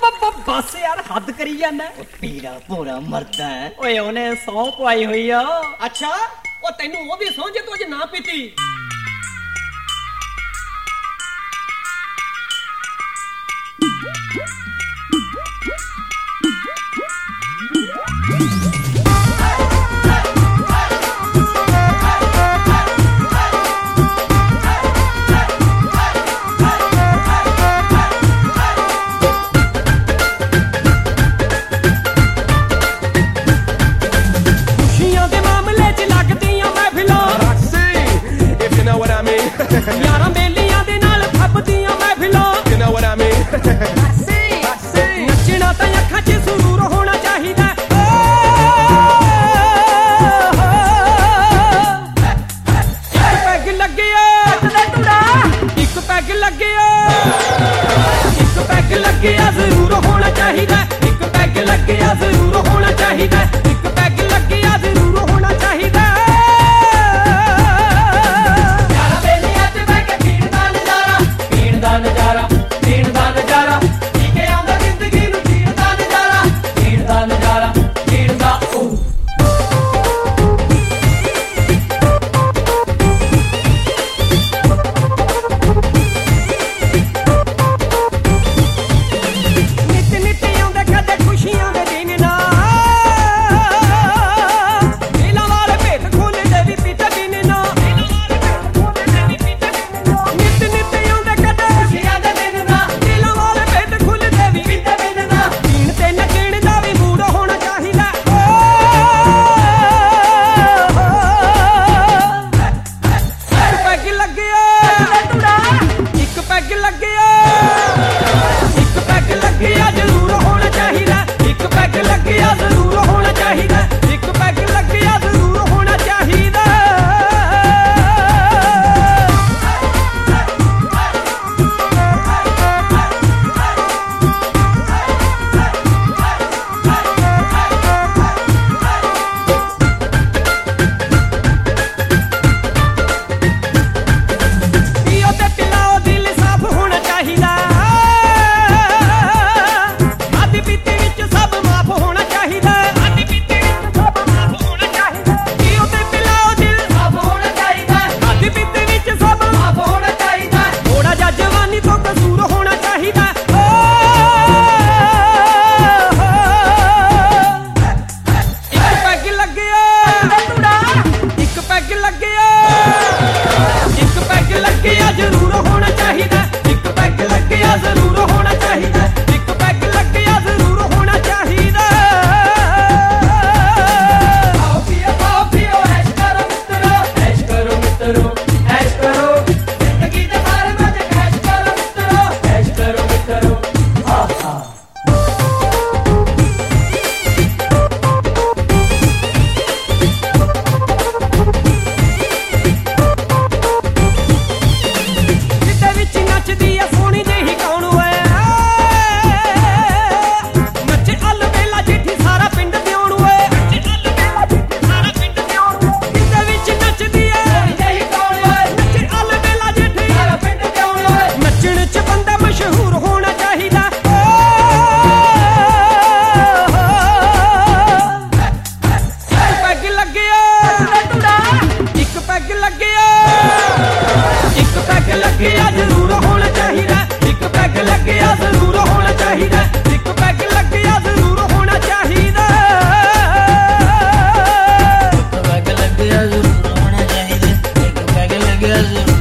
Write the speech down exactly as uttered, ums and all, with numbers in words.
बस यार हद करी जाना पीड़ा पूरा मरदा है ओए ओने सौ पवाई हुई आ अच्छा ओ तैनू ओदी सौ जे तू अज ना पीती यारा बेलियां दे नाल फपदियां महफिलां you know what I mean नचना तां अखां च सुरूर होना चाहिदा एक पैग लग्गिया एक पैग लग्गिया एक पैग लग्गिया जरूर होना चाहिदा एक पैग लग्गिया जरूर होना चाहिदा एक पैग लग्गिया जरूर होना चाहिदा नजारा जीण दा नजारा के आंदा जिंदगी नू जीण दा नजारा जीण दा नजारा जीण दा नित नित आंदे कदे खुशियां दे दिन ना दिलां वाले भेत खोल दे वी पीते बिन ना नित नित आंदे कदे खुशियां दे दिन ना दिलां वाले भेत खोल दे वी पीते बिन ना जीण ते नचण दा वी मूड होना चाहिदा एक पैग लग्गिया एक पैग लग्गिया एक पैग लग्गिया जरूर होना चाहिदा एक पैग लग्गिया जरूर होना चाहिदा एक पैग लग्गिया जरूर होना चाहिदा पियो ते पिलाओ दिल साफ होना चाहिदा आदि पीते विच सब माफ होना चाहिदा आदि पीते विच सब माफ होना चाहिदा पियो ते पिलाओ दिल साफ होना चाहिदा आदि पीते विच सब माफ होना चाहिदा थोड़ा जा जवानी तो कसूर होना चाहिदा एक पैग लग्गिया एक पैग लग्गिया एक पैग लग्गिया जरूर होना चाहिदा एक पैग लग्गिया जरूर होना चाहिदा एक पैग लग्गिया जरूर होना चाहिदा आओ पियो आओ पियो ऐश करो मित्रो ऐश करो मित्रो ऐश करो जिंदगी दे बारे मजे ऐश करो मित्रो ऐश करो मित्रो आहा ਜਿੱਦੇ ਵਿੱਚ ਨੱਚਦੀ ਆ ਸੋਹਣੀ ਜਿਹੀ ਕੌਣ ਓਏ ਨੱਚੇ ਅਲ ਵੇਲਾ ਜਿੱਠੀ ਸਾਰਾ ਪਿੰਡ ਦਿਉਣ ਓਏ ਨੱਚੇ ਅਲ ਵੇਲਾ ਜਿੱਠੀ ਸਾਰਾ ਪਿੰਡ ਦਿਉਣ ਜਿੱਦੇ ਵਿੱਚ ਨੱਚਦੀ ਆ ਸੋਹਣੀ ਜਿਹੀ ਕੌਣ ਓਏ ਨੱਚੇ ਅਲ ਵੇਲਾ ਜਿੱਠੀ ਸਾਰਾ ਪਿੰਡ ਦਿਉਣ ਓਏ ਨੱਚਣ 'ਚ ਬੰਦਾ ਮਸ਼ਹੂਰ ਹੋਣਾ ਚਾਹੀਦਾ ਇੱਕ ਪੈਗ ਲੱਗਿਆ ਇੱਕ ਪੈਗ ਲੱਗਿਆ ਇੱਕ ਪੈਗ ਲੱਗਿਆ ਜ਼ਰੂਰ ਹੋਣਾ ਚਾਹੀਦਾ ਇੱਕ ਪੈਗ ਲੱਗਿਆ ਜ਼ਰੂਰ ਹੋਣਾ ਚਾਹੀਦਾ ਇੱਕ ਪੈਗ ਲੱਗਿਆ ਜ਼ਰੂਰ ਹੋਣਾ ਚਾਹੀਦਾ पैग लग गया जरूर होना चाहिए एक पैग लग गया जरूर